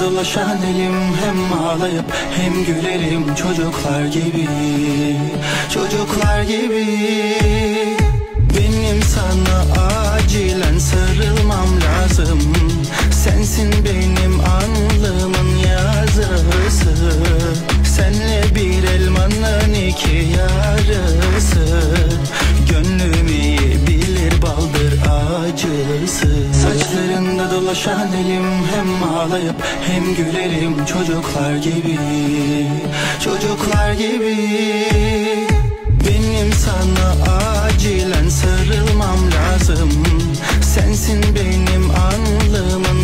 dolaşan elim, hem ağlayıp hem gülerim çocuklar gibi, çocuklar gibi. Benim sana acilen sarılmam lazım. Sensin benim alnımın yazısı. Senle bir elmanın iki yarısı. Gönlüm iyi bilir baldır acısı. Saçlarında dolaşan elim, hem ağlayıp hem gülerim çocuklar gibi, çocuklar gibi. Benim sana acilen sarılmam lazım. Sensin benim alnımın